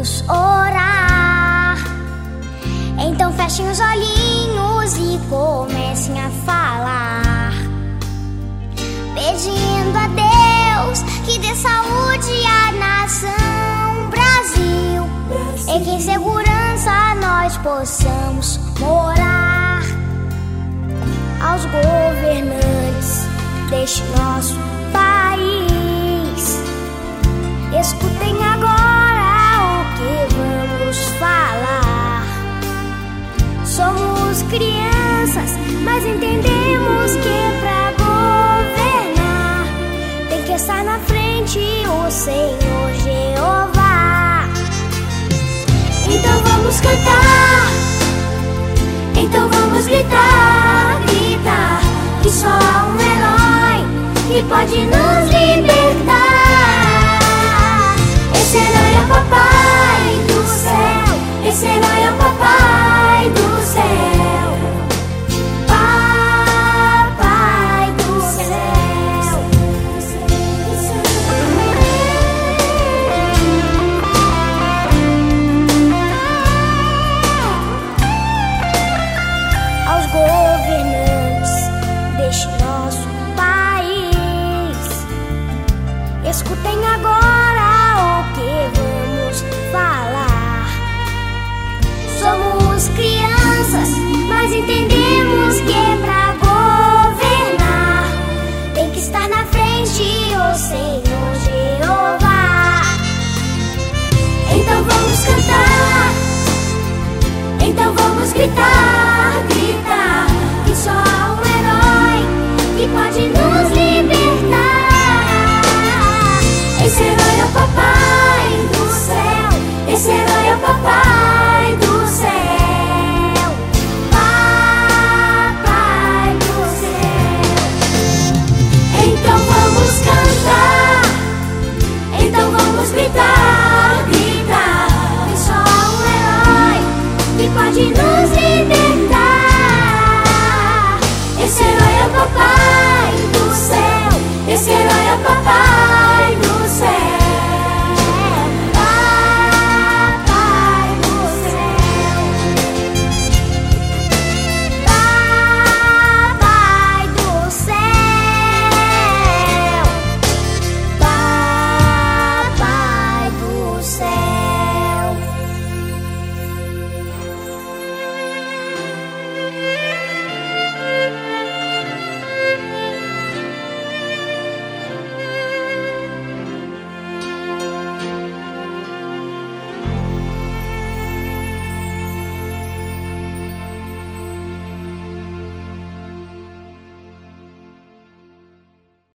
vamos orar. Então fechem os olhinhos e comecem a falar, pedindo a Deus que dê saúde à nação Brasil, e que em segurança nós possamos morar. Aos governantes deste nosso país, escutem agora o que vamos falar. Somos crianças, mas entendemos que pra governar tem que estar na frente o Senhor Jeová. Então vamos cantar, então vamos gritar, gritar, que só há um herói que pode nos